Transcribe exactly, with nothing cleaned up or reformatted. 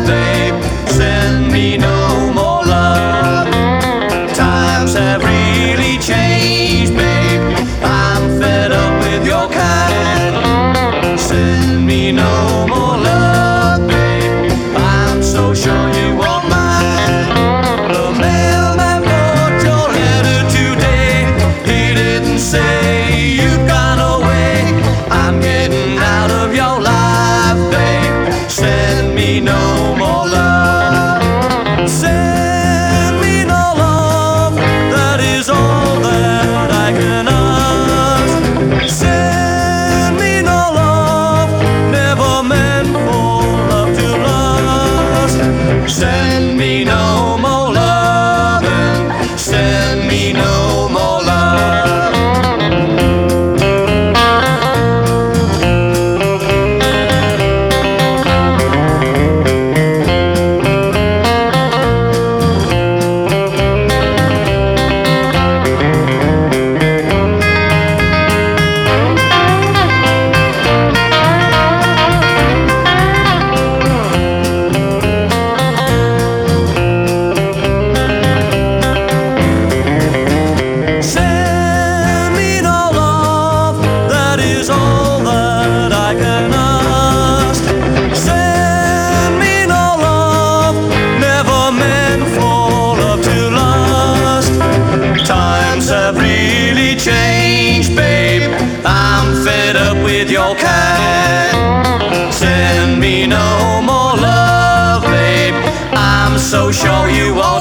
babe. Send me no more love. Times have really changed, babe. I'm fed up with your kind. Send me no more love, babe. I'm so sure you won't mind. The mailman brought your letter today. He didn't say you'd gone away. I'm getting out of your life, babe. Send me no more love. Send me no love. That is all that I can ask. Send me no love. Never meant for love to last. Send me no more loving. Send me no more love. Send me no love. That is all that I can ask. Send me no love. Never meant for love to last. Times have really changed, babe. I'm fed up with your kind. Send me no more love, babe. I'm so sure you won't